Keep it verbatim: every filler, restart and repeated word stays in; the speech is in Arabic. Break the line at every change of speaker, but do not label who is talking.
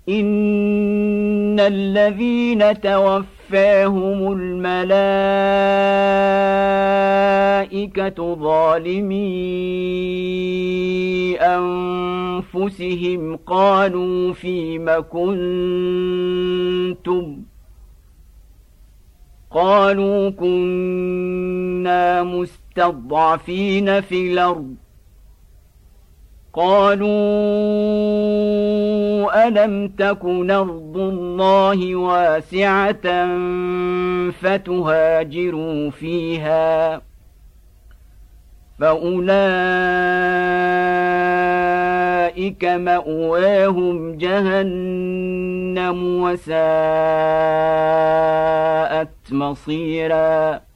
إن الذين توفاهم الملائكة ظالمي أنفسهم قالوا فيم كنتم قالوا كنا مستضعفين في الأرض قالوا ألم تكن أرض الله واسعة فتهاجروا فيها فأولئك مأواهم جهنم وساءت مصيرا